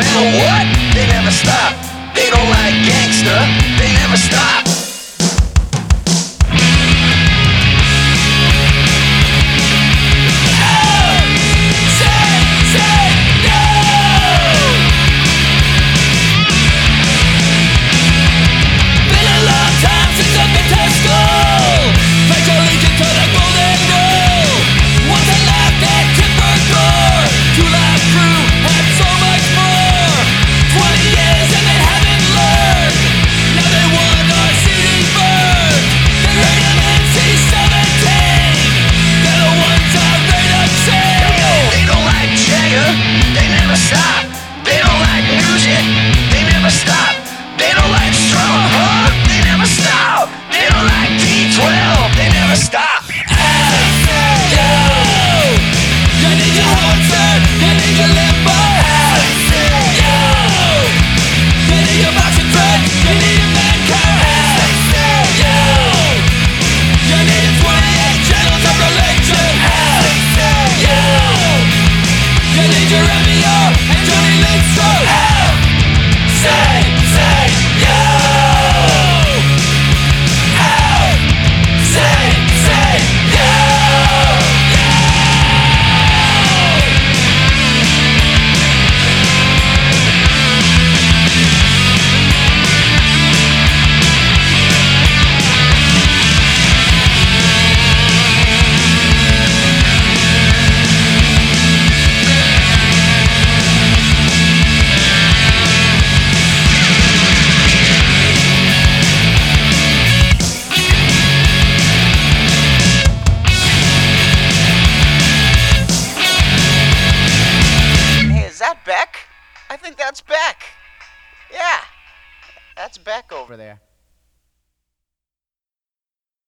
Now what? They never stop. They don't like gangsta. They never stop. Stop. They don't like strong, huh? They never stop. They don't like D12. They never stop. You need your Howitzer. You need your limbo. You need your boxing thread. You need your mankind. You need your 28 channels of religion. You need your MBR and Johnny Lindstrom. Say, yo! Say, yo! Beck? I think that's Beck. Yeah, that's Beck over there.